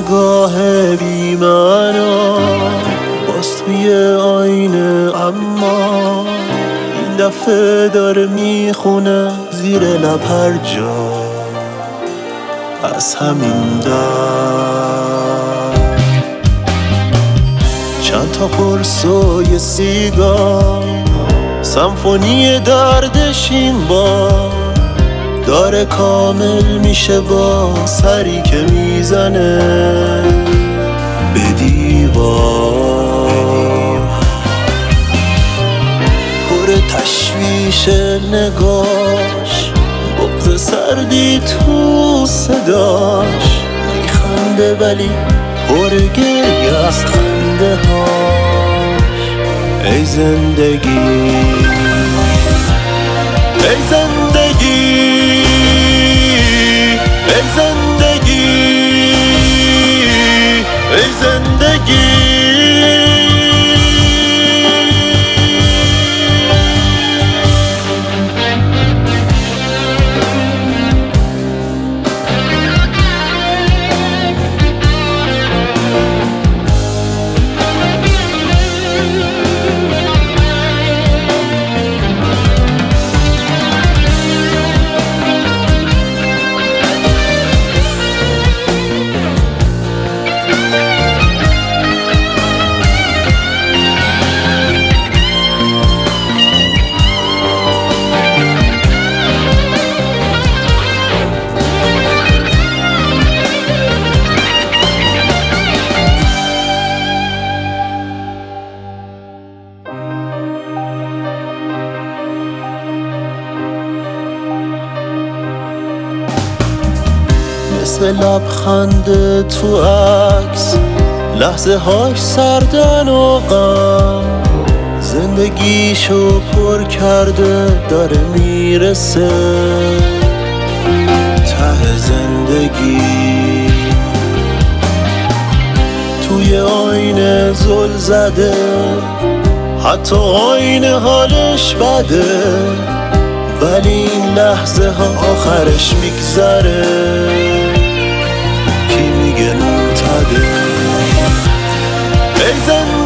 نگاه بی معنا باز توی آینه، اما این دفعه داره میخونه زیر لب هر جا از همین در. چند تا قرص و یه سیگار، سمفونی دردش این بار داره کامل میشه با سری که میزنه به دیوار. پر تشویش نگاش، بغض سردی تو صداش، میخنده ولی پر گریه از خنده هاش. ای زندگی، ای زندگی، ای زندگی، ای زندگی. مثل لبخند تو عکس، لحظه هاش سردن و غم، زندگیشو پر کرده داره میرسه ته زندگی. توی آینه زل زده، حتی آینه حالش بده، ولی این لحظه ها آخرش میگذره. کی میگه ممتده؟ ای زندگی،